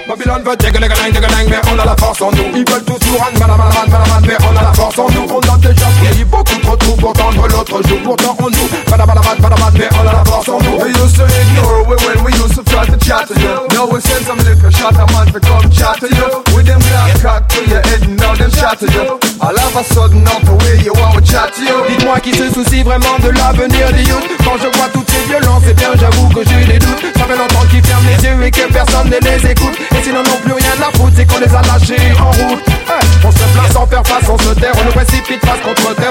Babylone veut dégaling, mais on a la force en nous. Ils veulent tous nous rendre malaman, mais on a la force en nous. On a déjà pris beaucoup trop de trous pour tendre l'autre jour. Pourtant on nous, malaman, mais on a la force en nous. We used to ignore when we used to try to chat to you. Now we send some liquor shot a man to come chat to you. With them glass cock to your head and now them chat to you. All of a sudden out the way you want to chat to you. Dites-moi qui se soucie vraiment de l'avenir des youths. Quand je vois toutes ces violences, eh bien j'avoue que j'ai des doutes. Ça fait longtemps qu'ils ferment les yeux et que personne ne les écoute. Et s'ils n'en ont plus rien à foutre, c'est qu'on les a lâchés en route. On se plaint sans faire face, on se terre, on nous précipite face contre terre.